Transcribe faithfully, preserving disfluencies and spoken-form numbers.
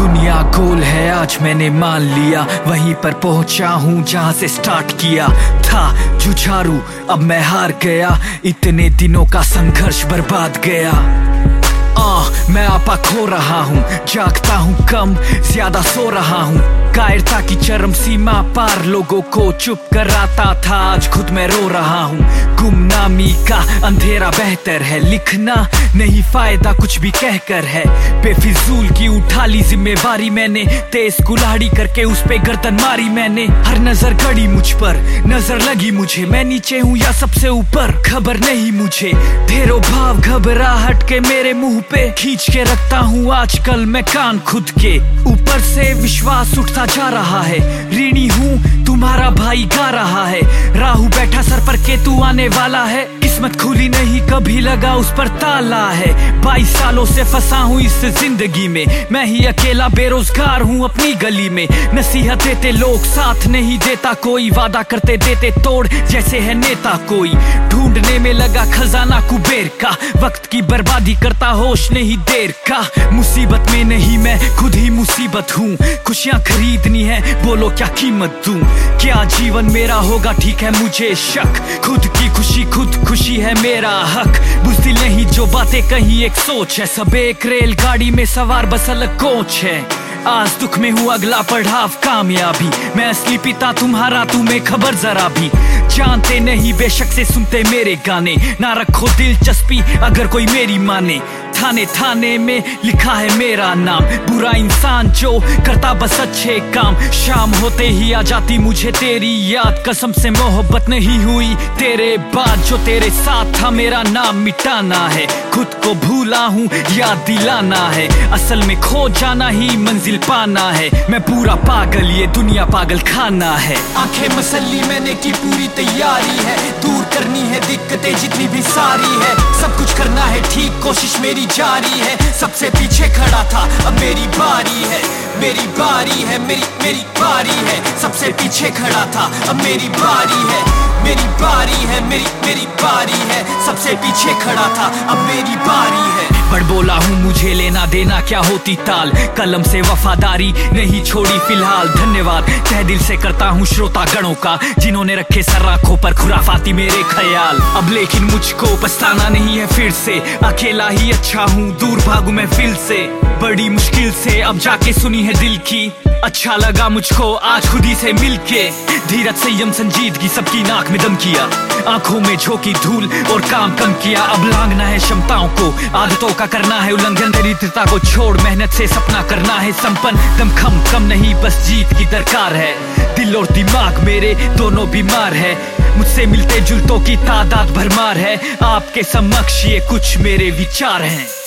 दुनिया गोल है आज मैंने मान लिया, वहीं पर पहुंचा हूँ जहाँ से स्टार्ट किया था। जुझारू अब मैं हार गया, इतने दिनों का संघर्ष बर्बाद गया। आ, मैं आपा खो रहा हूँ, जागता हूँ कम, ज्यादा सो रहा हूँ। कायरता की चरम सीमा पार लोगों को चुप कराता था, आज खुद मैं रो रहा हूँ। गुमनामी का अंधेरा बेहतर है, लिखना नहीं फायदा कुछ भी कहकर है। बेफिजूल की उठा ली जिम्मेवारी मैंने, तेज कुल्हाड़ी करके उस पे गर्दन मारी मैंने। हर नजर गड़ी मुझ पर, नजर लगी मुझे, मैं नीचे हूँ या सबसे ऊपर खबर नहीं मुझे। ढेरों भाव घबराहट के मेरे मुंह पे खींच के रखता हूँ आजकल मैं कान खुद के। ऊपर से विश्वास उठता जा रहा है, ऋणी हूँ तुम्हारा भाई गा रहा है। राहु बैठा सर पर केतु आने वाला है, किस्मत खुली नहीं कभी लगा उस पर ताला है। बाईस सालों से फंसा हूँ इस जिंदगी में, मैं ही अकेला बेरोजगार हूँ अपनी गली में। नसीहत देते लोग साथ नहीं देता कोई, वादा करते देते तोड़ जैसे है नेता कोई। ढूंढने में लगा खजाना कुबेर का, वक्त की बर्बादी करता होश नहीं देर का। मुसीबत में नहीं मैं खुद ही मुसीबत हूँ, खुशियाँ खरीदनी है बोलो क्या कीमत दूं। क्या जीवन मेरा होगा ठीक है मुझे शक, खुद की खुशी खुद खुशी है मेरा हक। बुज़दिल नहीं जो बातें कहीं एक सोच है, सब एक रेलगाड़ी में सवार बस अलग कोच है। आज दुख में हूँ अगला पड़ाव कामयाबी, मैं असली पिता तुम्हारा तुम्हें खबर जरा भी। जानते नहीं बेशक से सुनते मेरे गाने, ना रखो दिलचस्पी अगर कोई मेरी माने। थाने थाने में लिखा है मेरा नाम, बुरा इंसान जो करता बस अच्छे काम। शाम होते ही आ जाती मुझे तेरी याद, कसम से मोहब्बत नहीं हुई तेरे बाद। जो तेरे साथ था मेरा नाम मिटाना है, खुद को भूला हूँ याद दिलाना है। असल में खो जाना ही मंजिल पाना है, मैं पूरा पागल ये दुनिया पागल खाना है। आंखें मसली मैंने की पूरी तैयारी है, दूर करनी है दिक्कतें जितनी भी सारी है। सब कुछ करना है ठीक कोशिश मेरी जारी है, सबसे पीछे खड़ा था अब मेरी बारी है। मेरी बारी है मेरी मेरी बारी है, सबसे पीछे खड़ा था अब मेरी बारी है। मेरी बारी है मेरी मेरी बारी है, सबसे पीछे खड़ा था अब मेरी बारी है। बड़ बोला हूँ मुझे लेना देना क्या होती ताल, कलम से वफादारी नहीं छोड़ी फिलहाल। धन्यवाद तहे दिल से करता हूँ श्रोता गणों का, जिन्होंने रखे सर आंखों पर खुराफाती मेरे ख्याल। अब लेकिन मुझको पछताना नहीं है फिर से, अकेला ही अच्छा हूँ दूर भागू मैं फिल से। बड़ी मुश्किल से अब जाके सुनी है दिल की, अच्छा लगा मुझको आज खुद ही से मिलके। धीरज संयम संजीदगी सबकी नाक में दम किया, आंखों में झोंकी धूल और काम कम किया। अब लांघना है क्षमताओं को, आदतों का करना है उल्लंघन। दरिद्रता को छोड़ मेहनत से सपना करना है संपन्न। दम खम कम नहीं बस जीत की दरकार है, दिल और दिमाग मेरे दोनों बीमार है। मुझसे मिलते जुलतों की तादाद भरमार है, आपके समक्ष ये कुछ मेरे विचार हैं।